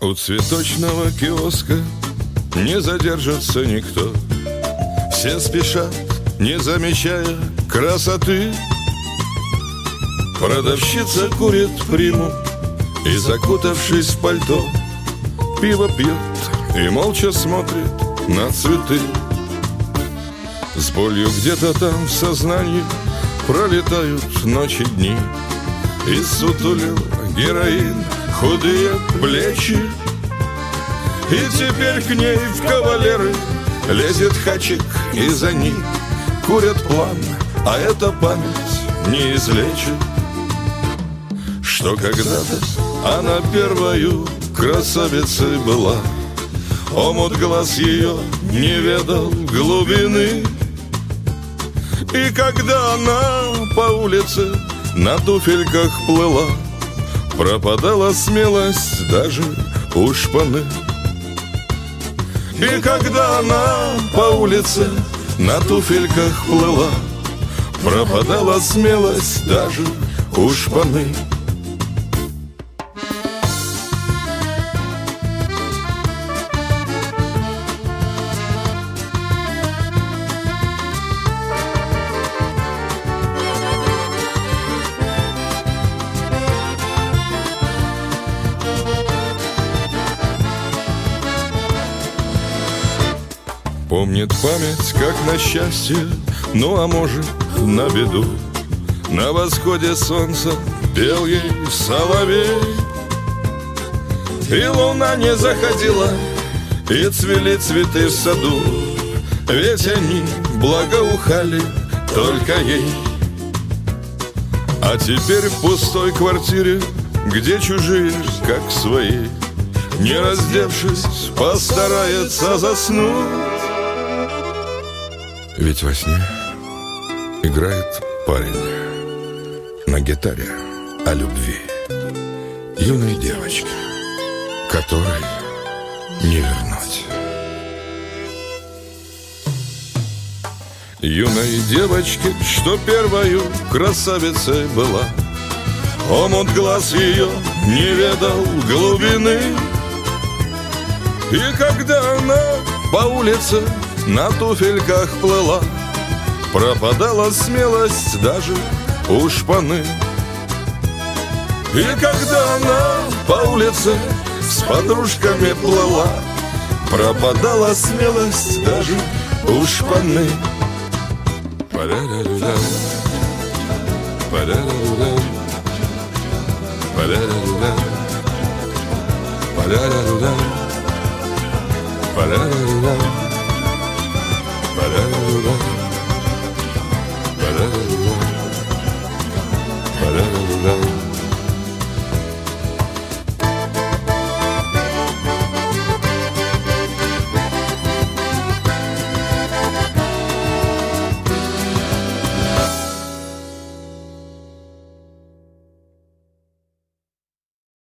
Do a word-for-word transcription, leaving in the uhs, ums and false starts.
У цветочного киоска не задержится никто. Все спешат, не замечая красоты. Продавщица курит приму и, закутавшись в пальто, пиво пьет и молча смотрит на цветы. С болью где-то там в сознании пролетают ночи, дни. И сутулил героин худые плечи. И теперь к ней в кавалеры лезет хачик, и за ней курят пламя, а эта память не излечит, что когда-то она первою красавицей была. Омут глаз ее не ведал глубины. И когда она по улице на туфельках плыла, пропадала смелость даже у шпаны. И когда она по улице на туфельках плыла, пропадала смелость даже у шпаны. Помнит память, как на счастье, ну а может на беду. На восходе солнца пел ей соловей. И луна не заходила, и цвели цветы в саду, ведь они благоухали только ей. А теперь в пустой квартире, где чужие, как свои, не раздевшись, постарается заснуть. Ведь во сне играет парень на гитаре о любви юной девочки, которой не вернуть. Юной девочке, что первою красавицей была, омут глаз ее не ведал глубины. И когда она по улице на туфельках плыла, пропадала смелость даже у шпаны. И когда она по улице с подружками плыла, пропадала смелость даже у шпаны. Па-ля-ля-ля-ля, па-ля-ля-ля-ля, па-ля-ля-ля-ля, па-ля-ля-ля-ля, па-ля-ля-ля-ля. Ba-da-da-da-da, ba-da-da-da-da, ba-da-da-da-da.